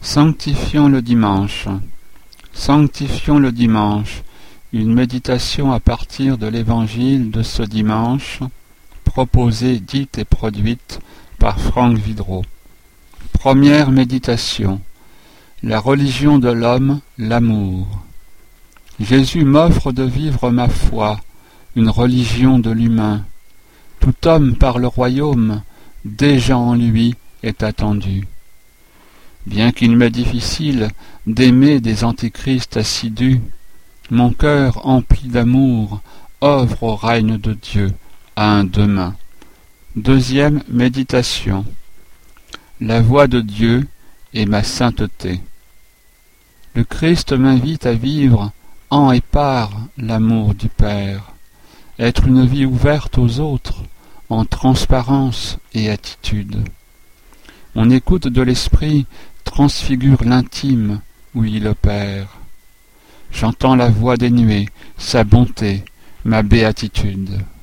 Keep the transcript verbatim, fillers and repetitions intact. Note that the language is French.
Sanctifions le dimanche. Sanctifions le dimanche. Une méditation à partir de l'évangile de ce dimanche, proposée, dite et produite par Franck Vidreau. Première méditation. La religion de l'homme, l'amour. Jésus m'offre de vivre ma foi, une religion de l'humain. Tout homme par le royaume, déjà en lui, est attendu. Bien qu'il m'est difficile d'aimer des antéchrists assidus, mon cœur empli d'amour œuvre au règne de Dieu à un demain. Deuxième méditation. La voix de Dieu est ma sainteté. Le Christ m'invite à vivre en et par l'amour du Père, être une vie ouverte aux autres en transparence et attitude. Mon écoute de l'Esprit transfigure l'intime où il opère. J'entends la voix des nuées, sa bonté, ma béatitude.